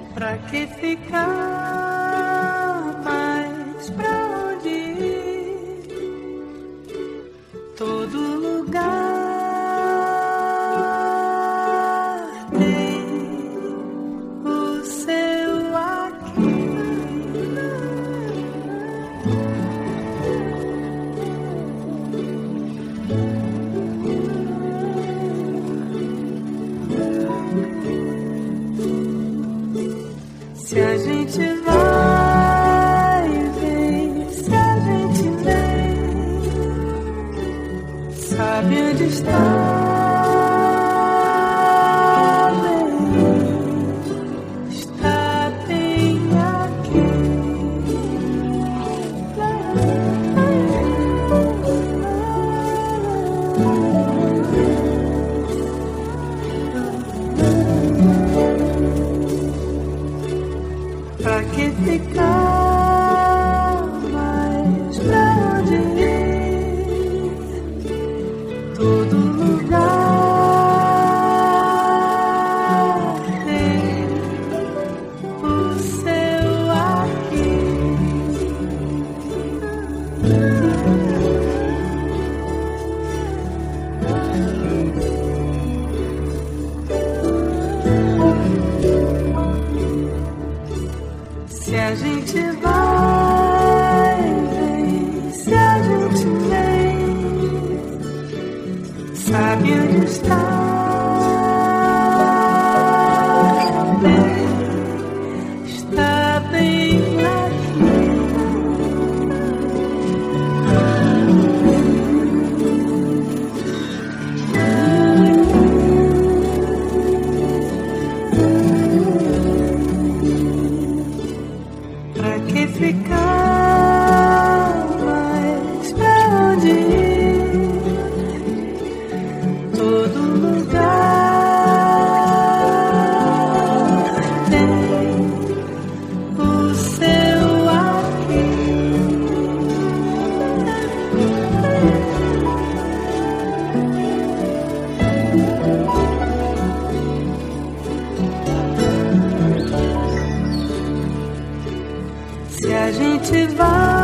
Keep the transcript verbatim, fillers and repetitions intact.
Pra que ficar mais pra onde ir? Todo lugar tem o seu aqui. Se a gente vai, vem, se a gente vem, sabe onde está, bem, está bem aqui. Pra que ficar mais pra onde ir? Todo lugar tem o seu aqui. Se a gente vai, vem, se a gente vem, sabe onde está, bem, está bem aqui. Pra que ficar mais pra onde ir? Todo lugar tem o seu aqui. Se a gente vai